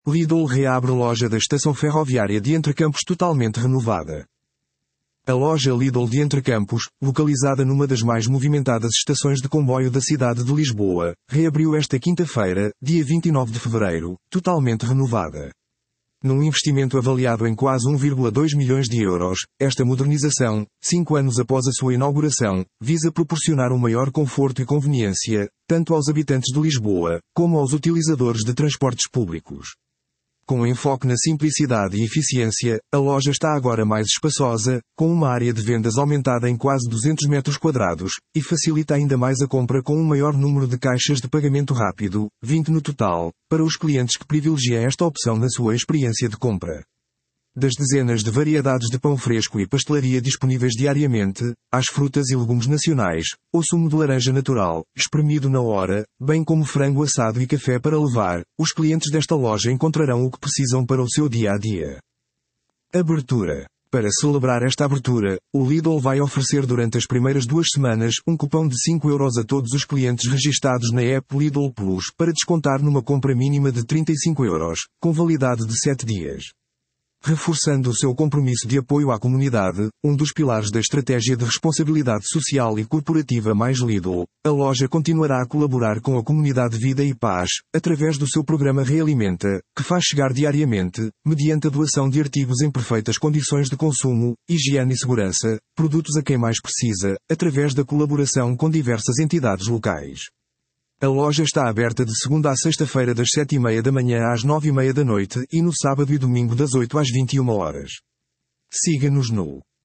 Lidl reabre loja da estação ferroviária de Entrecampos totalmente renovada. A loja Lidl de Entrecampos, localizada numa das mais movimentadas estações de comboio da cidade de Lisboa, reabriu esta quinta-feira, dia 29 de fevereiro, totalmente renovada. Num investimento avaliado em quase 1,2 milhões de euros, esta modernização, 5 anos após a sua inauguração, visa proporcionar um maior conforto e conveniência, tanto aos habitantes de Lisboa, como aos utilizadores de transportes públicos. Com enfoque na simplicidade e eficiência, a loja está agora mais espaçosa, com uma área de vendas aumentada em quase 200 metros quadrados, e facilita ainda mais a compra com um maior número de caixas de pagamento rápido, 20 no total, para os clientes que privilegiam esta opção na sua experiência de compra. Das dezenas de variedades de pão fresco e pastelaria disponíveis diariamente, às frutas e legumes nacionais, ou sumo de laranja natural, espremido na hora, bem como frango assado e café para levar, os clientes desta loja encontrarão o que precisam para o seu dia a dia. Abertura. Para celebrar esta abertura, o Lidl vai oferecer durante as primeiras 2 semanas um cupom de 5 euros a todos os clientes registados na app Lidl Plus para descontar numa compra mínima de 35 euros, com validade de 7 dias. Reforçando o seu compromisso de apoio à comunidade, um dos pilares da estratégia de responsabilidade social e corporativa mais Lidl, a loja continuará a colaborar com a comunidade Vida e Paz, através do seu programa Realimenta, que faz chegar diariamente, mediante a doação de artigos em perfeitas condições de consumo, higiene e segurança, produtos a quem mais precisa, através da colaboração com diversas entidades locais. A loja está aberta de segunda a sexta-feira das 7h30 da manhã às 9h30 da noite e no sábado e domingo das 8 às 21 horas. Siga-nos no